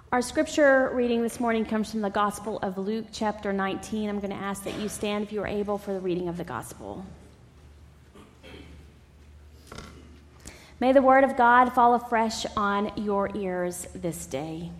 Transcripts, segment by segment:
Our scripture reading this morning comes from the Gospel of Luke, chapter 19. I'm going to ask that you stand if you are able for the reading of the Gospel. May the word of God fall afresh on your ears this day.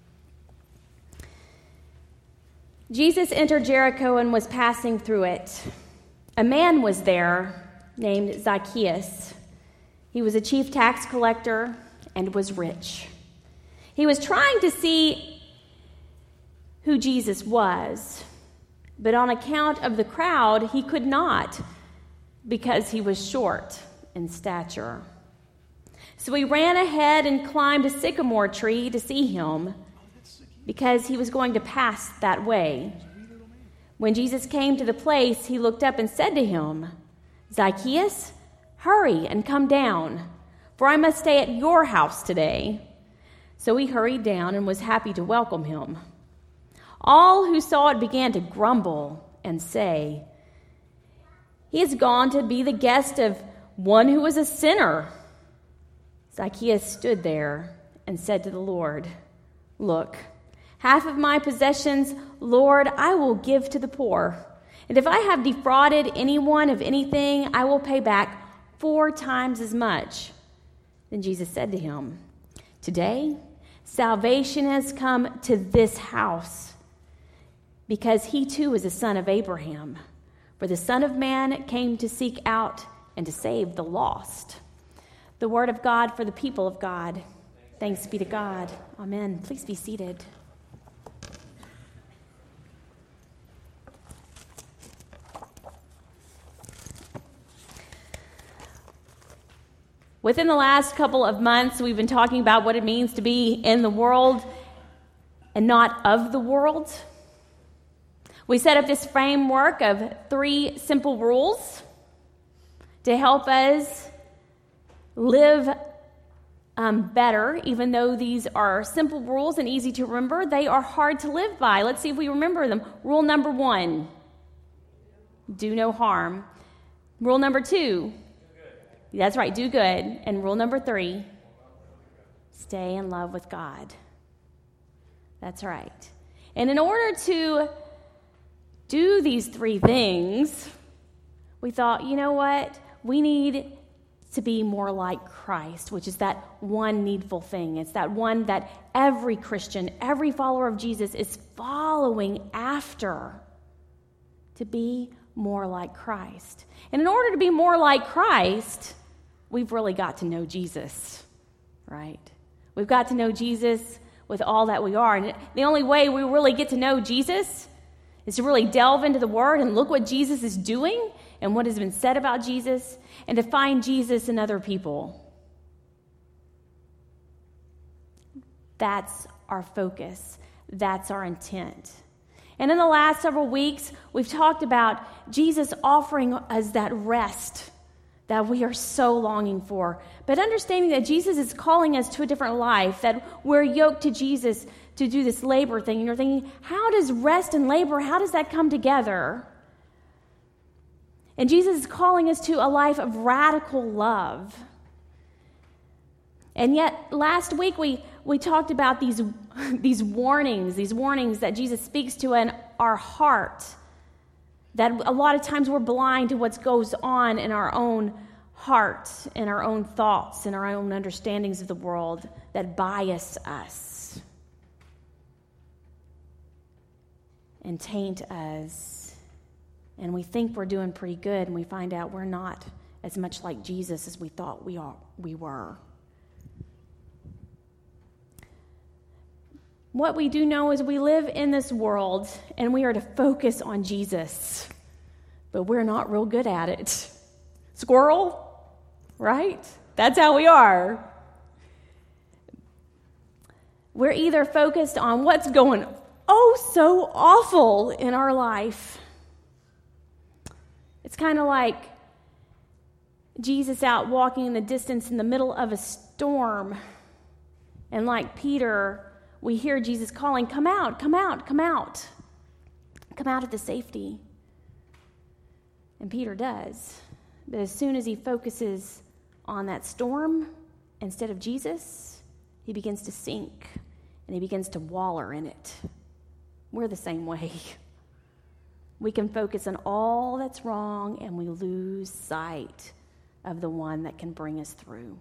Jesus entered Jericho and was passing through it. A man was there named Zacchaeus. He was a chief tax collector and was rich. He was trying to see who Jesus was, but on account of the crowd, he could not because he was short in stature. So he ran ahead and climbed a sycamore tree to see him because he was going to pass that way. When Jesus came to the place, he looked up and said to him, "Zacchaeus, hurry and come down, for I must stay at your house today." So he hurried down and was happy to welcome him. All who saw it began to grumble and say, "He has gone to be the guest of one who was a sinner." Zacchaeus stood there and said to the Lord, "Look, half of my possessions, Lord, I will give to the poor. And if I have defrauded anyone of anything, I will pay back 4 times as much." Then Jesus said to him, "Today, salvation has come to this house, because he too is a son of Abraham. For the Son of Man came to seek out and to save the lost." The word of God for the people of God. Thanks be to God. Amen. Please be seated. Within the last couple of months, we've been talking about what it means to be in the world and not of the world. We set up this framework of 3 simple rules to help us live better. Even though these are simple rules and easy to remember, they are hard to live by. Let's see if we remember them. Rule number 1, do no harm. Rule number 2, that's right, do good. And rule number 3, stay in love with God. That's right. And in order to do these 3 things, we thought, you know what? We need to be more like Christ, which is that one needful thing. It's that one that every Christian, every follower of Jesus is following after, to be more like Christ. And in order to be more like Christ, we've really got to know Jesus, right? We've got to know Jesus with all that we are. And the only way we really get to know Jesus is to really delve into the Word and look what Jesus is doing and what has been said about Jesus, and to find Jesus in other people. That's our focus. That's our intent. And in the last several weeks, we've talked about Jesus offering us that rest that we are so longing for. But understanding that Jesus is calling us to a different life, that we're yoked to Jesus to do this labor thing. And you're thinking, how does rest and labor, how does that come together? And Jesus is calling us to a life of radical love. And yet, last week we talked about these warnings that Jesus speaks to in our heart, that a lot of times we're blind to what goes on in our own heart, in our own thoughts, in our own understandings of the world that bias us and taint us. And we think we're doing pretty good, and we find out we're not as much like Jesus as we thought we were. What we do know is we live in this world, and we are to focus on Jesus, but we're not real good at it. Squirrel, right? That's how we are. We're either focused on what's going so awful in our life. It's kind of like Jesus out walking in the distance in the middle of a storm. And like Peter, we hear Jesus calling, "Come out, come out, come out. Come out of the safety." And Peter does. But as soon as he focuses on that storm instead of Jesus, he begins to sink and he begins to waller in it. We're the same way. We can focus on all that's wrong, and we lose sight of the one that can bring us through.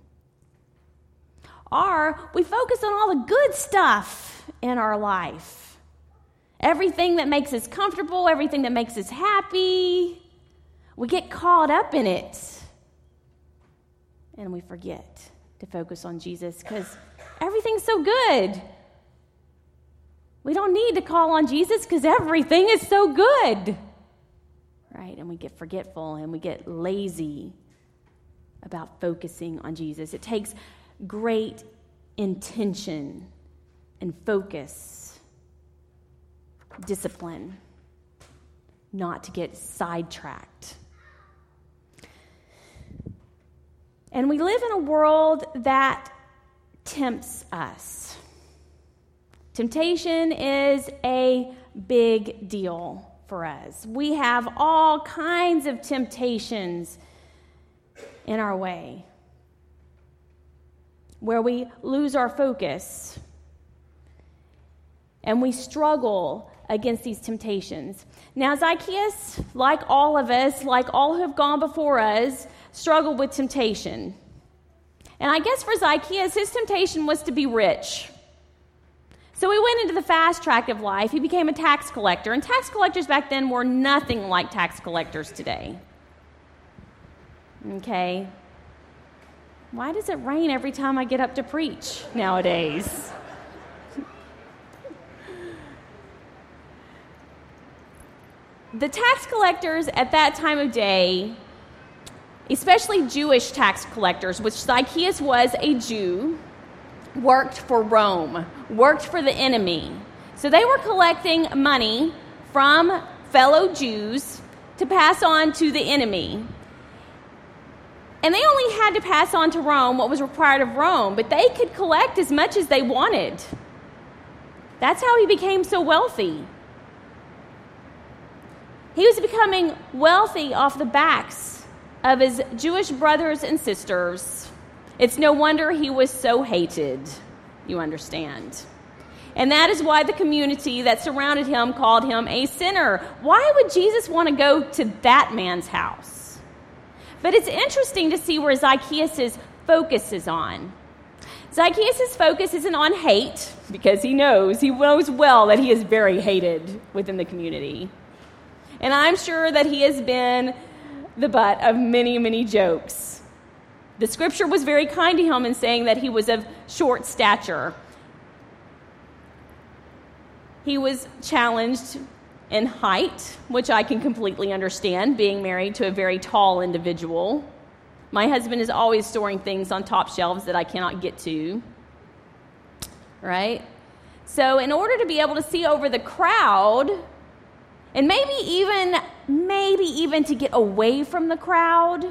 Or we focus on all the good stuff in our life. Everything that makes us comfortable, everything that makes us happy. We get caught up in it. And we forget to focus on Jesus because everything's so good. We don't need to call on Jesus because everything is so good. Right? And we get forgetful and we get lazy about focusing on Jesus. It takes great intention and focus, discipline, not to get sidetracked. And we live in a world that tempts us. Temptation is a big deal for us. We have all kinds of temptations in our way where we lose our focus and we struggle against these temptations. Now, Zacchaeus, like all of us, like all who have gone before us, struggled with temptation. And I guess for Zacchaeus, his temptation was to be rich. So he went into the fast track of life. He became a tax collector. And tax collectors back then were nothing like tax collectors today. Okay? Why does it rain every time I get up to preach nowadays? The tax collectors at that time of day, especially Jewish tax collectors, which Zacchaeus was a Jew, worked for Rome, worked for the enemy. So they were collecting money from fellow Jews to pass on to the enemy. And they only had to pass on to Rome what was required of Rome, but they could collect as much as they wanted. That's how he became so wealthy. He was becoming wealthy off the backs of his Jewish brothers and sisters. It's no wonder he was so hated, you understand. And that is why the community that surrounded him called him a sinner. Why would Jesus want to go to that man's house? But it's interesting to see where Zacchaeus' focus is on. Zacchaeus' focus isn't on hate, because he knows well that he is very hated within the community. And I'm sure that he has been the butt of many, many jokes. The scripture was very kind to him in saying that he was of short stature. He was challenged in height, which I can completely understand, being married to a very tall individual. My husband is always storing things on top shelves that I cannot get to. Right? So in order to be able to see over the crowd, and maybe even to get away from the crowd,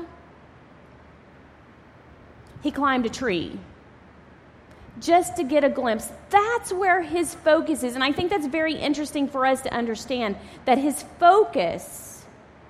he climbed a tree just to get a glimpse. That's where his focus is. And I think that's very interesting for us to understand that his focus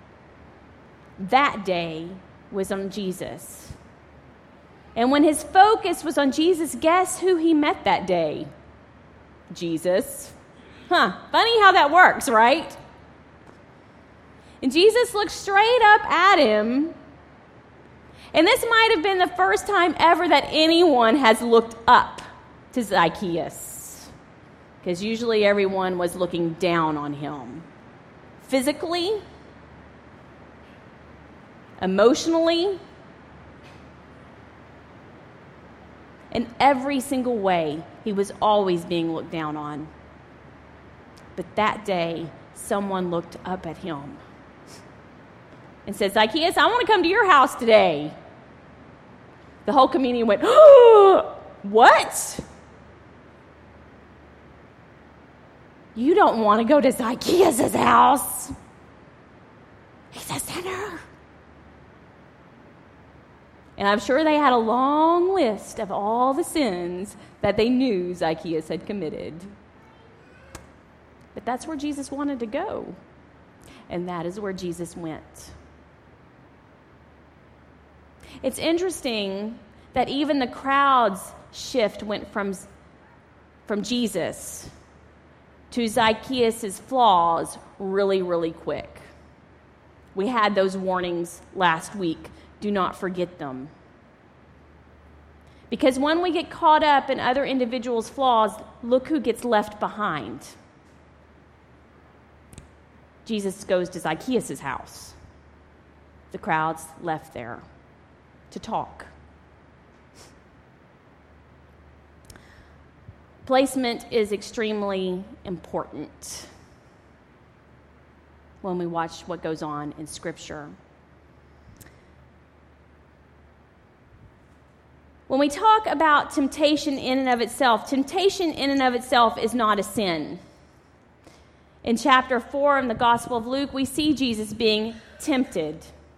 that day was on Jesus. And when his focus was on Jesus, guess who he met that day? Jesus. Funny how that works, right? And Jesus looked straight up at him. And this might have been the first time ever that anyone has looked up to Zacchaeus, because usually everyone was looking down on him. Physically, emotionally, in every single way, he was always being looked down on. But that day, someone looked up at him and said, Zacchaeus, I want to come to your house today. The whole community went, oh, what? You don't want to go to Zacchaeus' house. He's a sinner. And I'm sure they had a long list of all the sins that they knew Zacchaeus had committed. But that's where Jesus wanted to go. And that is where Jesus went. It's interesting that even the crowd's shift went from from Jesus to Zacchaeus' flaws really, really quick. We had those warnings last week. Do not forget them. Because when we get caught up in other individuals' flaws, look who gets left behind. Jesus goes to Zacchaeus' house. The crowd's left there to talk. Placement is extremely important when we watch what goes on in Scripture. When we talk about temptation in and of itself is not a sin. In chapter 4 in the Gospel of Luke, we see Jesus being tempted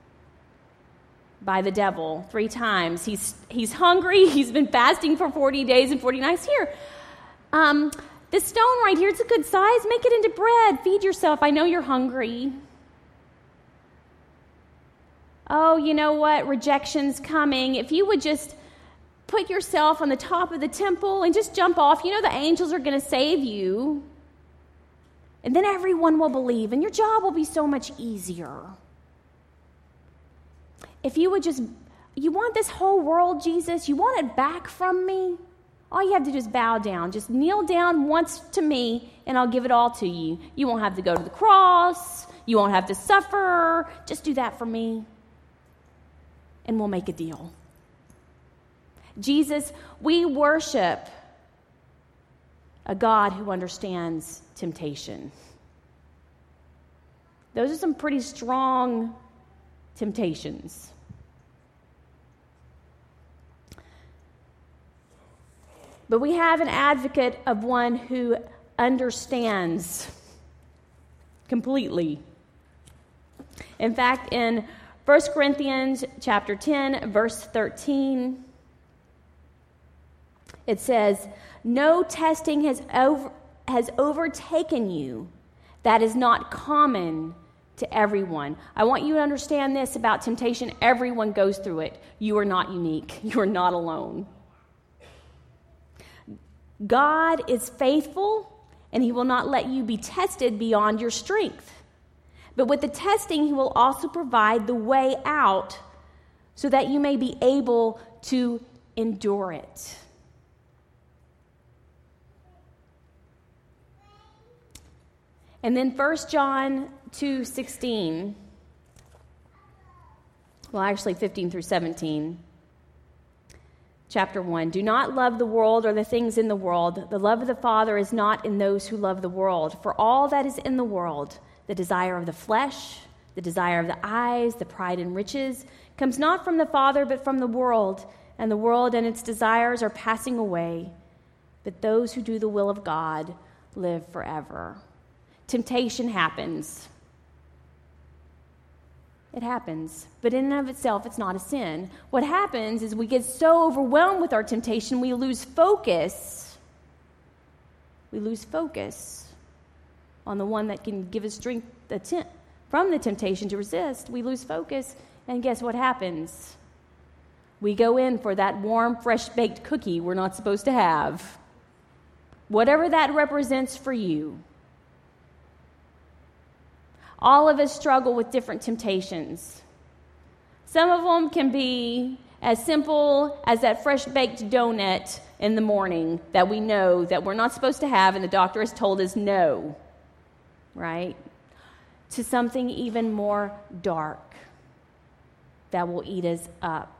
by the devil 3 times. He's hungry. He's been fasting for 40 days and 40 nights. Here, this stone right here, it's a good size. Make it into bread. Feed yourself. I know you're hungry. Oh, you know what? Rejection's coming. If you would just put yourself on the top of the temple and just jump off, you know the angels are going to save you. And then everyone will believe, and your job will be so much easier. If you would just, you want this whole world, Jesus? You want it back from me? All you have to do is bow down. Just kneel down once to me, and I'll give it all to you. You won't have to go to the cross. You won't have to suffer. Just do that for me, and we'll make a deal. Jesus, we worship a God who understands temptation. Those are some pretty strong temptations. But we have an advocate of one who understands completely. In fact, in 1 Corinthians chapter 10, verse 13, it says, "No testing has overtaken you that is not common to everyone." I want you to understand this about temptation. Everyone goes through it. You are not unique. You are not alone. God is faithful, and He will not let you be tested beyond your strength. But with the testing, He will also provide the way out so that you may be able to endure it. And then 1 John 2:16, well, actually 15 through 17, chapter 1, "Do not love the world or the things in the world. The love of the Father is not in those who love the world. For all that is in the world, the desire of the flesh, the desire of the eyes, the pride in riches, comes not from the Father but from the world. And the world and its desires are passing away. But those who do the will of God live forever." Temptation happens. It happens. But in and of itself, it's not a sin. What happens is we get so overwhelmed with our temptation, we lose focus. We lose focus on the one that can give us strength from the temptation to resist. We lose focus, and guess what happens? We go in for that warm, fresh-baked cookie we're not supposed to have. Whatever that represents for you. All of us struggle with different temptations. Some of them can be as simple as that fresh-baked donut in the morning that we know that we're not supposed to have and the doctor has told us no, right? To something even more dark that will eat us up,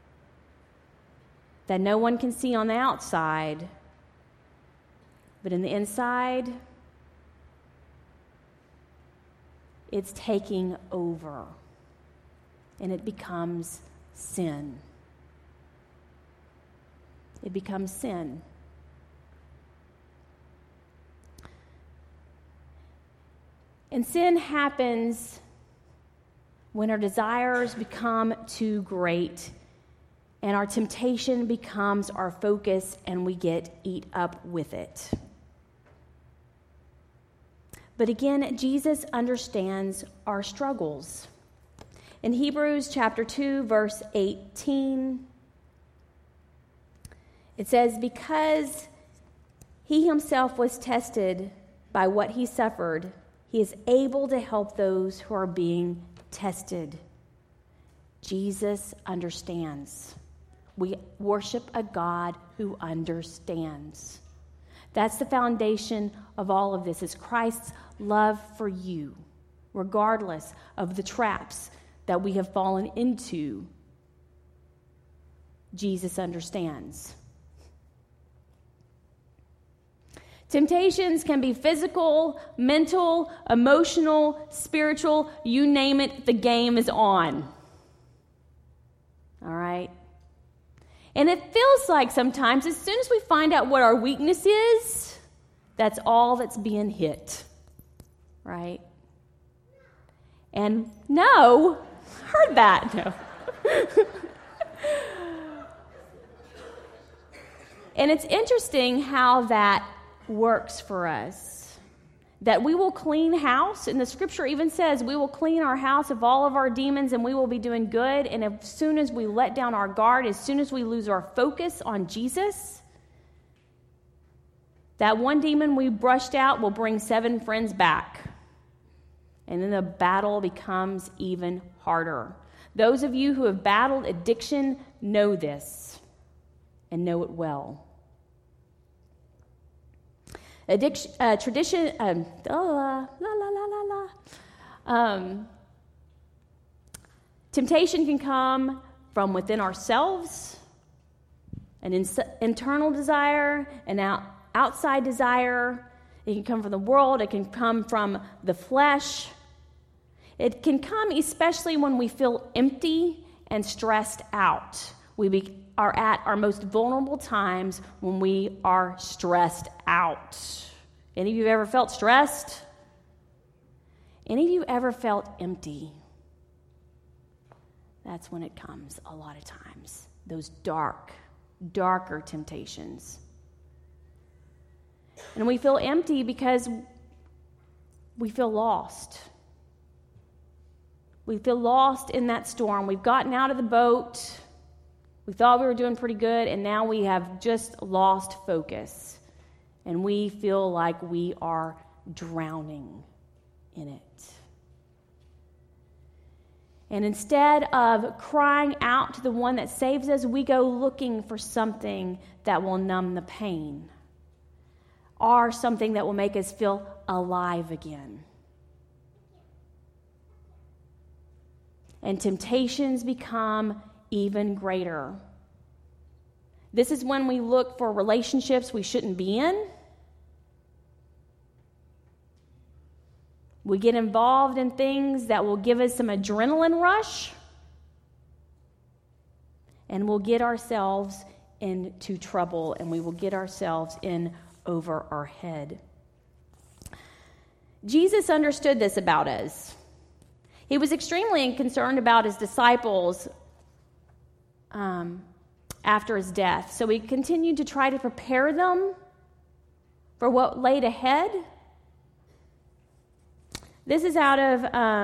that no one can see on the outside, but in the inside, it's taking over, and it becomes sin. It becomes sin. And sin happens when our desires become too great, and our temptation becomes our focus, and we get eat up with it. But again, Jesus understands our struggles. In Hebrews chapter 2, verse 18, it says, "Because he himself was tested by what he suffered. He is able to help those who are being tested. Jesus understands. We worship a God who understands. That's the foundation of all of this, is Christ's love for you, regardless of the traps that we have fallen into. Jesus understands. Temptations can be physical, mental, emotional, spiritual, you name it, the game is on. All right? And it feels like sometimes, as soon as we find out what our weakness is, that's all that's being hit. Right? And no, heard that. No. And it's interesting how that works for us. That we will clean house, and the scripture even says we will clean our house of all of our demons and we will be doing good. And as soon as we let down our guard, as soon as we lose our focus on Jesus, that one demon we brushed out will bring 7 friends back. And then the battle becomes even harder. Those of you who have battled addiction know this and know it well. Temptation can come from within ourselves, an internal desire, an outside desire. It can come from the world. It can come from the flesh. It can come especially when we feel empty and stressed out. We are at our most vulnerable times when we are stressed out. Any of you ever felt stressed? Any of you ever felt empty? That's when it comes a lot of times. Those darker temptations. And we feel empty because we feel lost. We feel lost in that storm. We've gotten out of the boat. We thought we were doing pretty good, and now we have just lost focus. And we feel like we are drowning in it. And instead of crying out to the one that saves us, we go looking for something that will numb the pain, or something that will make us feel alive again. And temptations become even greater. This is when we look for relationships we shouldn't be in. We get involved in things that will give us some adrenaline rush, and we'll get ourselves into trouble, and we will get ourselves in over our head. Jesus understood this about us. He was extremely concerned about his disciples after his death. So he continued to try to prepare them for what laid ahead. This is out of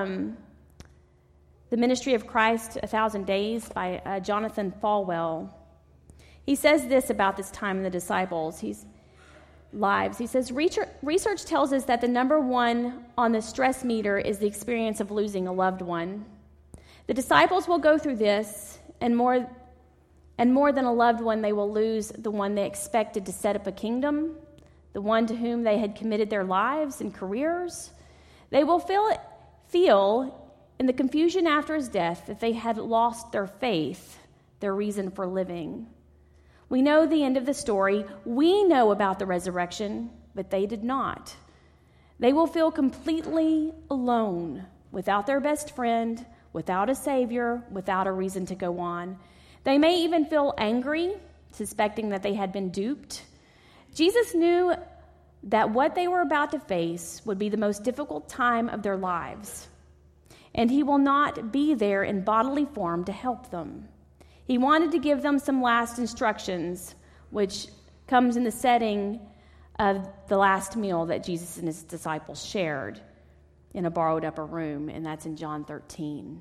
The Ministry of Christ, 1,000 Days by Jonathan Falwell. He says this about this time in the disciples' lives. He says, research tells us that the number one on the stress meter is the experience of losing a loved one. The disciples will go through this, and more than a loved one, they will lose the one they expected to set up a kingdom, the one to whom they had committed their lives and careers. They will feel in the confusion after his death that they had lost their faith, their reason for living. We know the end of the story. We know about the resurrection, but they did not. They will feel completely alone, without their best friend, without a savior, without a reason to go on. They may even feel angry, suspecting that they had been duped. Jesus knew that what they were about to face would be the most difficult time of their lives, and he will not be there in bodily form to help them. He wanted to give them some last instructions, which comes in the setting of the last meal that Jesus and his disciples shared in a borrowed upper room, and that's in John 13.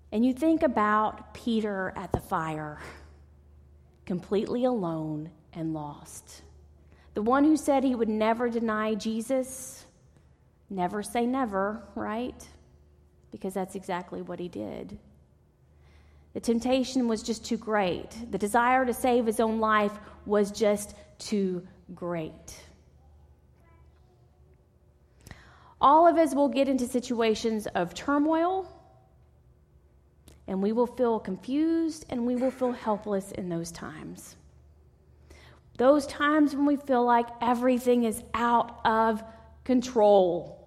And you think about Peter at the fire, completely alone and lost. The one who said he would never deny Jesus, never say never, right? Because that's exactly what he did. The temptation was just too great. The desire to save his own life was just too great. All of us will get into situations of turmoil, and we will feel confused, and we will feel helpless in those times. Those times when we feel like everything is out of control.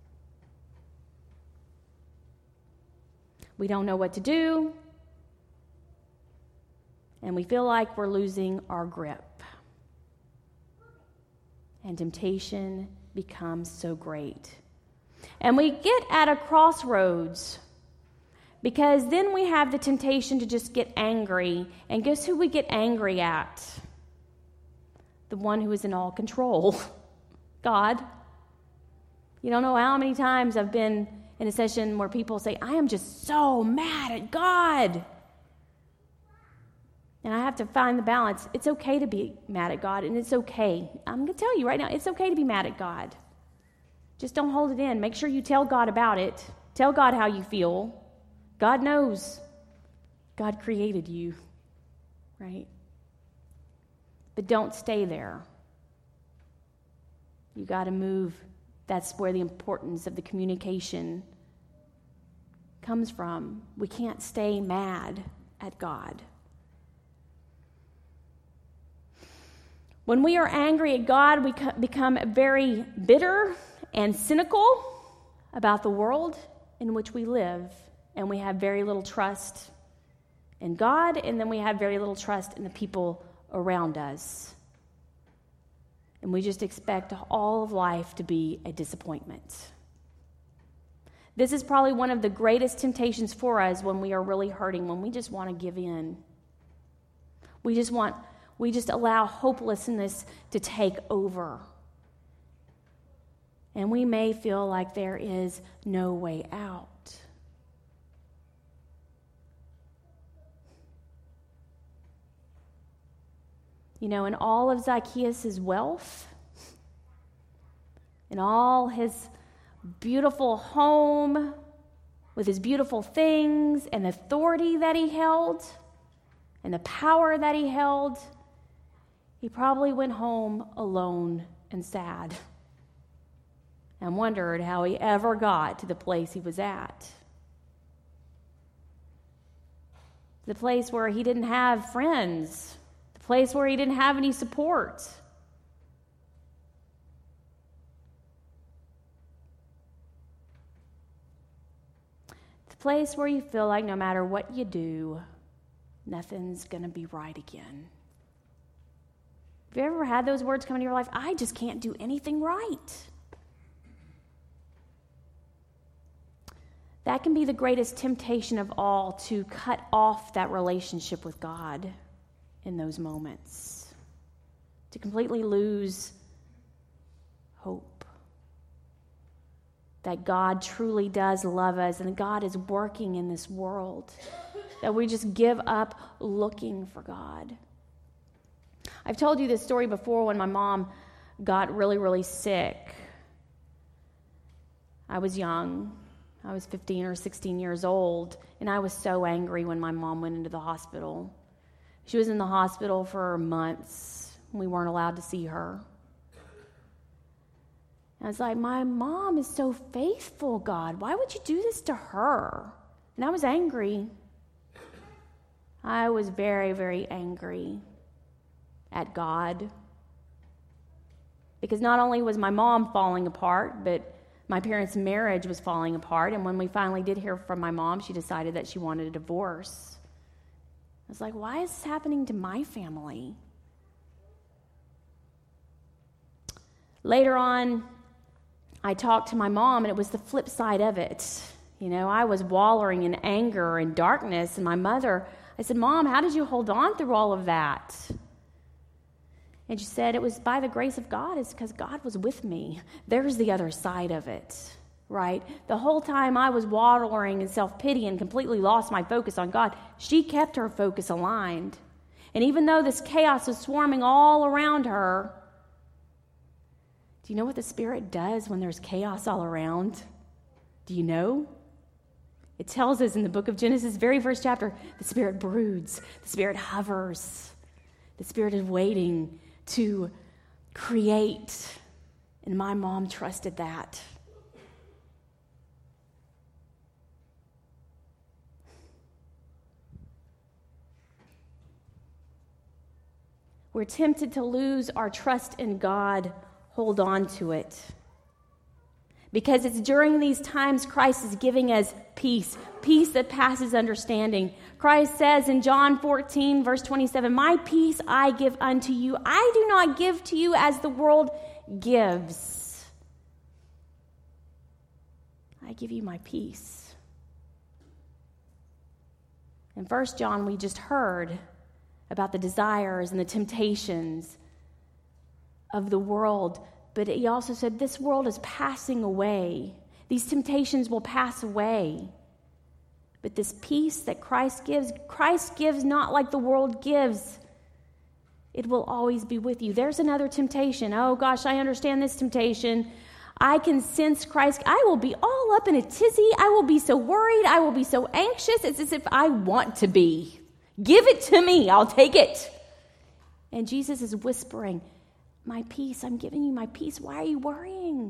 We don't know what to do, and we feel like we're losing our grip. And temptation becomes so great. And we get at a crossroads, because then we have the temptation to just get angry. And guess who we get angry at? The one who is in all control, God. You don't know how many times I've been in a session where people say, I am just so mad at God. And I have to find the balance. It's okay to be mad at God, and it's okay. I'm going to tell you right now, it's okay to be mad at God. Just don't hold it in. Make sure you tell God about it. Tell God how you feel. God knows. God created you, right? But don't stay there. You got to move. That's where the importance of the communication comes from. We can't stay mad at God. When we are angry at God, we become very bitter and cynical about the world in which we live. And we have very little trust in God, and then we have very little trust in the people around us. And we just expect all of life to be a disappointment. This is probably one of the greatest temptations for us when we are really hurting, when we just want to give in. We just allow hopelessness to take over. And we may feel like there is no way out. You know, in all of Zacchaeus' wealth, in all his beautiful home, with his beautiful things and the authority that he held and the power that he held, he probably went home alone and sad and wondered how he ever got to the place he was at. The place where he didn't have friends. The place where he didn't have any support. The place where you feel like no matter what you do, nothing's going to be right again. Have you ever had those words come into your life? I just can't do anything right. That can be the greatest temptation of all, to cut off that relationship with God in those moments, to completely lose hope that God truly does love us and God is working in this world, that we just give up looking for God. I've told you this story before when my mom got really, really sick. I was young. I was 15 or 16 years old, and I was so angry when my mom went into the hospital. She was in the hospital for months. We weren't allowed to see her. And I was like, my mom is so faithful, God. Why would you do this to her? And I was angry. I was very, very angry at God. Because not only was my mom falling apart, but my parents' marriage was falling apart. And when we finally did hear from my mom, she decided that she wanted a divorce. I was like, why is this happening to my family? Later on, I talked to my mom, and it was the flip side of it. You know, I was wallowing in anger and darkness, and my mother, I said, Mom, how did you hold on through all of that? And she said, it was by the grace of God. It's because God was with me. There's the other side of it. right? The whole time I was wallowing in self-pity and completely lost my focus on God, she kept her focus aligned. And even though this chaos was swarming all around her, do you know what the Spirit does when there's chaos all around? Do you know? It tells us in the book of Genesis, very first chapter, the Spirit broods, the Spirit hovers, the Spirit is waiting to create. And my mom trusted that. We're tempted to lose our trust in God. Hold on to it. Because it's during these times Christ is giving us peace, peace that passes understanding. Christ says in John 14, verse 27, "My peace I give unto you. I do not give to you as the world gives. I give you my peace." In 1 John, we just heard about the desires and the temptations of the world. But he also said, this world is passing away. These temptations will pass away. But this peace that Christ gives not like the world gives. It will always be with you. There's another temptation. Oh gosh, I understand this temptation. I can sense Christ. I will be all up in a tizzy. I will be so worried. I will be so anxious. It's as if I want to be. Give it to me. I'll take it. And Jesus is whispering, my peace, I'm giving you my peace. Why are you worrying?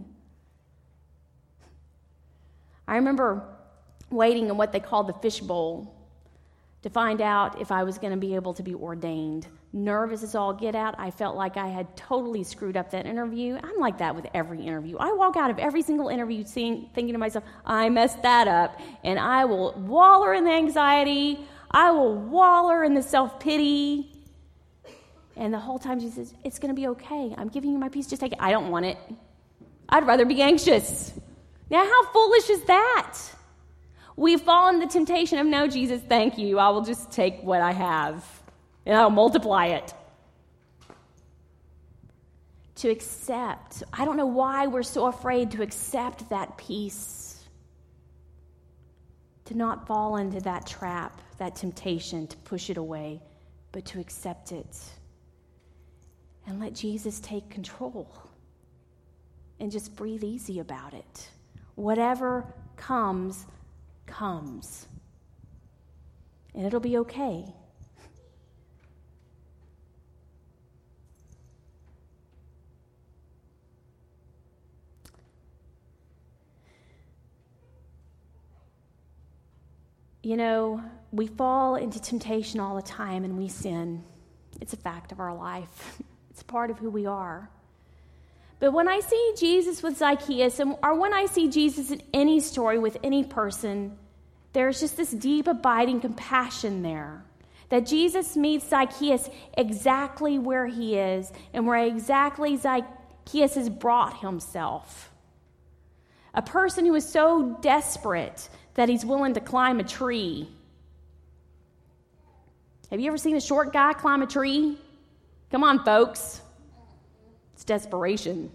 I remember waiting in what they called the fishbowl to find out if I was going to be able to be ordained. Nervous as all get out. I felt like I had totally screwed up that interview. I'm like that with every interview. I walk out of every single interview thinking to myself, I messed that up. And I will wallow in the anxiety. I will wallow in the self-pity. And the whole time she says, it's going to be okay. I'm giving you my peace. Just take it. I don't want it. I'd rather be anxious. Now, how foolish is that? We've fallen the temptation of, no, Jesus, thank you. I will just take what I have, and I'll multiply it. To accept. I don't know why we're so afraid to accept that peace. To not fall into that trap, that temptation, to push it away, but to accept it. And let Jesus take control. And just breathe easy about it. Whatever comes, comes. And it'll be okay. You know, we fall into temptation all the time and we sin. It's a fact of our life. It's part of who we are. But when I see Jesus with Zacchaeus, or when I see Jesus in any story with any person, there's just this deep, abiding compassion there. That Jesus meets Zacchaeus exactly where he is and where exactly Zacchaeus has brought himself. A person who is so desperate that he's willing to climb a tree. Have you ever seen a short guy climb a tree? Come on, folks. It's desperation.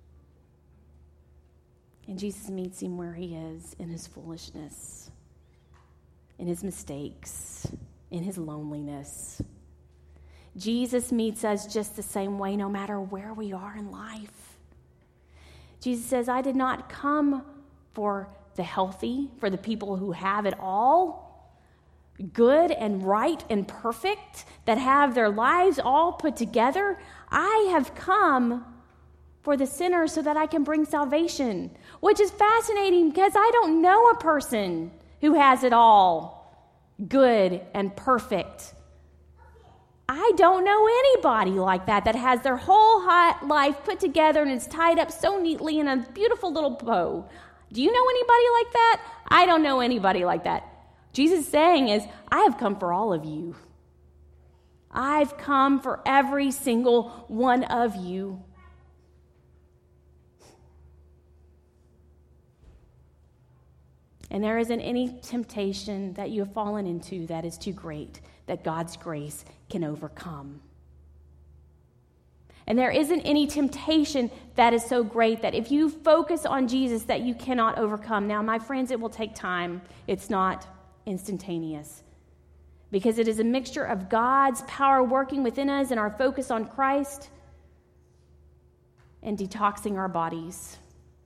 And Jesus meets him where he is, in his foolishness, in his mistakes, in his loneliness. Jesus meets us just the same way, no matter where we are in life. Jesus says, I did not come for the healthy, for the people who have it all, good and right and perfect, that have their lives all put together. I have come for the sinner so that I can bring salvation, which is fascinating because I don't know a person who has it all good and perfect. I don't know anybody like that has their whole life put together and is tied up so neatly in a beautiful little bow. Do you know anybody like that? I don't know anybody like that. Jesus is saying is, I have come for all of you. I've come for every single one of you. And there isn't any temptation that you have fallen into that is too great that God's grace can overcome. And there isn't any temptation that is so great that if you focus on Jesus that you cannot overcome. Now, my friends, it will take time. It's not instantaneous. Because it is a mixture of God's power working within us and our focus on Christ and detoxing our bodies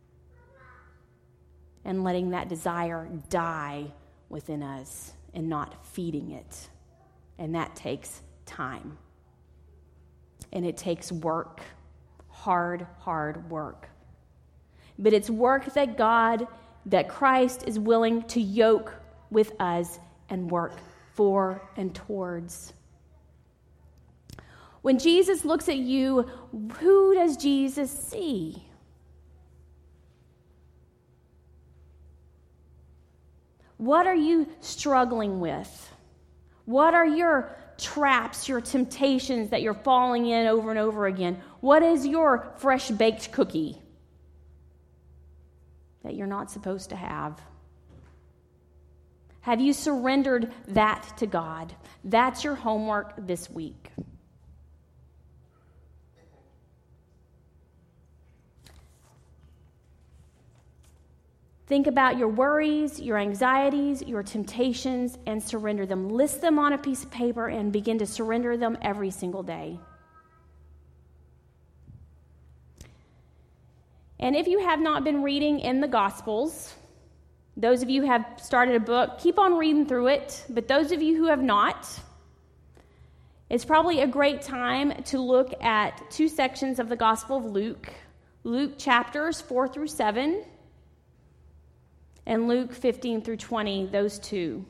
and letting that desire die within us and not feeding it. And that takes time. And it takes work, hard work. But it's work that Christ is willing to yoke with us and work for and towards. When Jesus looks at you, who does Jesus see? What are you struggling with? What are your traps, your temptations that you're falling in over and over again? What is your fresh baked cookie that you're not supposed to have? Have you surrendered that to God? That's your homework this week. Think about your worries, your anxieties, your temptations, and surrender them. List them on a piece of paper and begin to surrender them every single day. And if you have not been reading in the Gospels, those of you who have started a book, keep on reading through it. But those of you who have not, it's probably a great time to look at two sections of the Gospel of Luke. Luke chapters 4 through 7. And Luke 15 through 20, those two.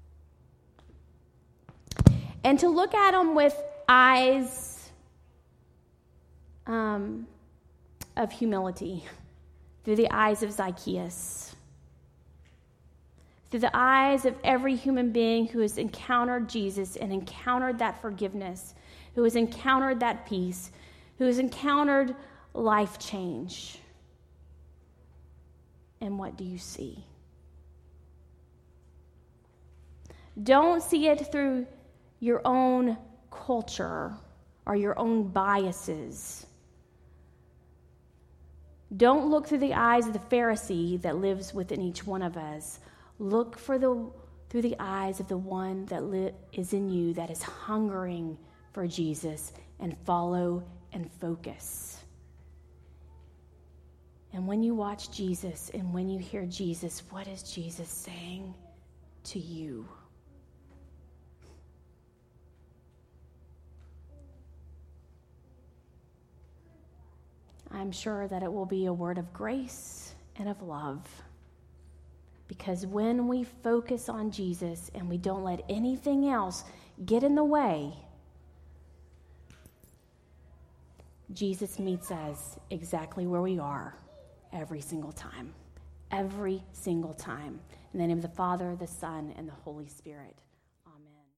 And to look at them with eyes of humility, through the eyes of Zacchaeus, through the eyes of every human being who has encountered Jesus and encountered that forgiveness, who has encountered that peace, who has encountered life change. And what do you see? Don't see it through your own culture or your own biases. Don't look through the eyes of the Pharisee that lives within each one of us. Look through the eyes of the one that is in you that is hungering for Jesus, and follow and focus. And when you watch Jesus and when you hear Jesus, what is Jesus saying to you? I'm sure that it will be a word of grace and of love. Because when we focus on Jesus and we don't let anything else get in the way, Jesus meets us exactly where we are every single time. Every single time. In the name of the Father, the Son, and the Holy Spirit.